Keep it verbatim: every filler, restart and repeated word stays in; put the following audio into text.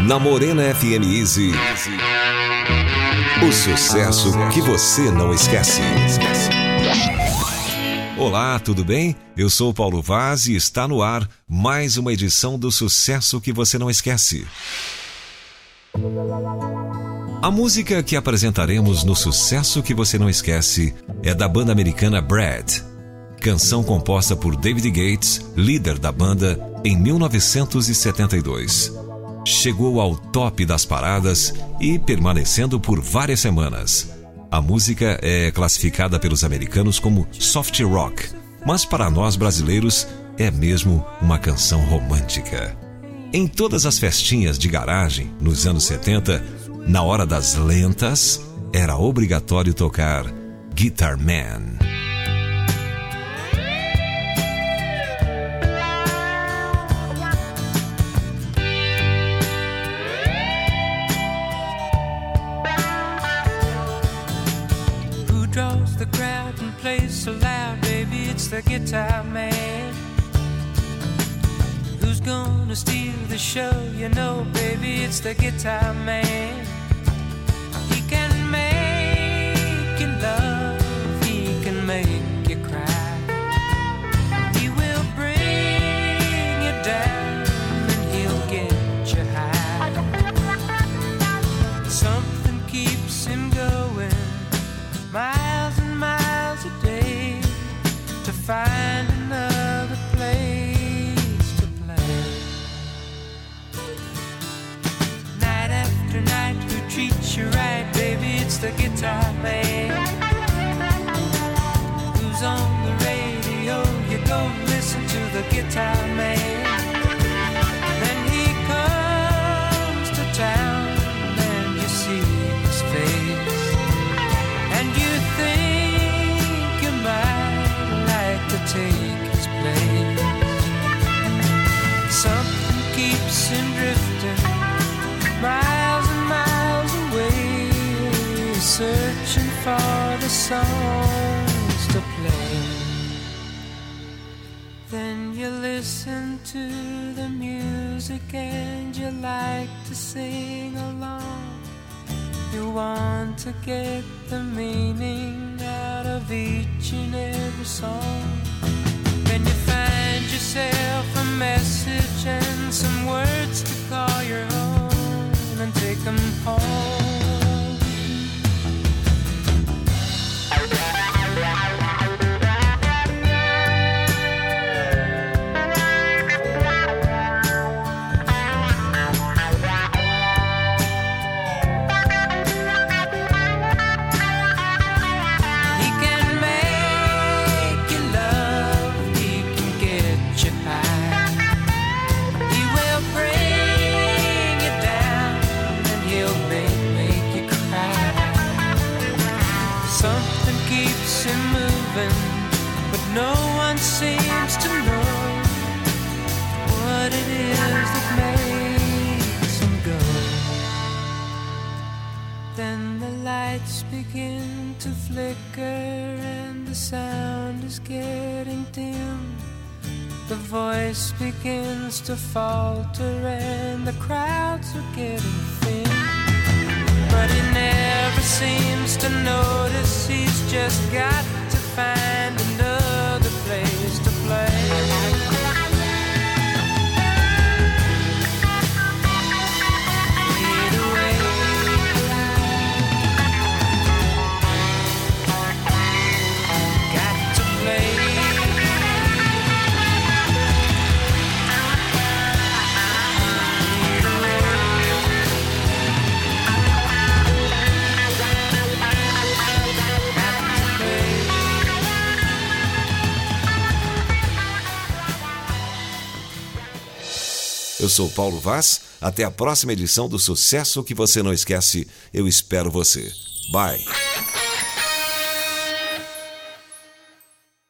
Na Morena F M Easy, o sucesso que você não esquece. Olá, tudo bem? Eu sou Paulo Vaz e está no ar mais uma edição do Sucesso que você não esquece. A música que apresentaremos no Sucesso que você não esquece é da banda americana Brad. Canção composta por David Gates, líder da banda, em mil novecentos e setenta e dois. Chegou ao top das paradas e permanecendo por várias semanas. A música é classificada pelos americanos como soft rock, mas para nós brasileiros é mesmo uma canção romântica. Em todas as festinhas de garagem, nos anos setenta, na hora das lentas, era obrigatório tocar Guitar Man. The crowd and plays so loud, baby, it's the guitar man. Who's gonna steal the show? You know, baby, it's the guitar man. He can make you love, he can make you cry. He will bring you down and he'll get you high. Something keeps him going, miles and miles a day, to find another place to play. Night after night, who treats you right, baby, it's the guitar man. Who's on the radio? You go listen to the guitar man. Then he comes to town and you see his face, and you think you might like to take his place. Something keeps him drifting, miles and miles away, searching for the songs to play. Then you listen to the music and you like to sing along. You want to get the meaning out of each and every song. Then you find yourself a message and some words to call your own and take them home. No one seems to know what it is that makes him go. Then the lights begin to flicker and the sound is getting dim. The voice begins to falter and the crowds are getting thin. But he never seems to notice, he's just got to find another place to play. Eu sou Paulo Vaz. Até a próxima edição do Sucesso que você não esquece. Eu espero você. Bye.